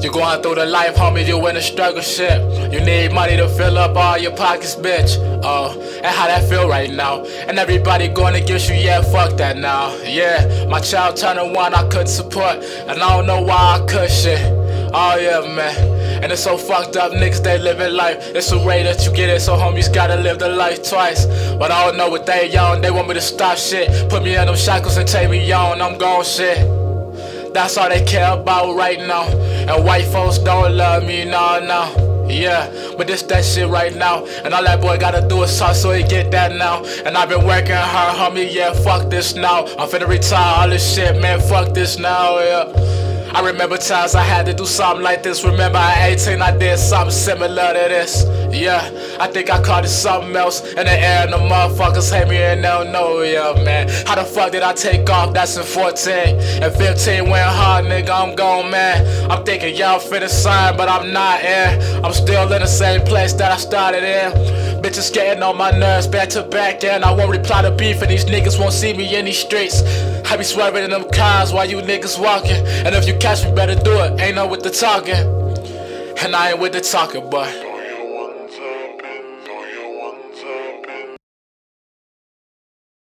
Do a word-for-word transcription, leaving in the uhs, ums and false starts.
You're going through the life, homie, you in a struggle shit. You need money to fill up all your pockets, bitch. Oh, and how that feel right now? And everybody going against you, yeah, fuck that now. Yeah, my child turning one, I couldn't support, and I don't know why I could shit. Oh yeah, man. And it's so fucked up, niggas, they living life. It's a way that you get it, so homies gotta live the life twice. But I don't know what they on, they want me to stop shit. Put me in them shackles and take me on, I'm gone shit. That's all they care about right now. And white folks don't love me, no, no. Yeah, but this that shit right now. And all that boy gotta do is talk so he get that now. And I've been working hard, homie, yeah, fuck this now. I'm finna retire all this shit, man, fuck this now, yeah. I remember times I had to do something like this. Remember at eighteen I did something similar to this. Yeah, I think I called it something else in the air and the motherfuckers hate me and they don't know, yeah, man. How the fuck did I take off? That's in fourteen. And fifteen went hard, nigga, I'm gone, man. I'm thinking y'all finna sign, but I'm not in. I'm still in the same place that I started in. Bitches getting on my nerves back to back, and I won't reply to beef, and these niggas won't see me in these streets. I be swerving in them cars while you niggas walking, and if you catch me, better do it. Ain't no with the talking, and I ain't with the talking, boy.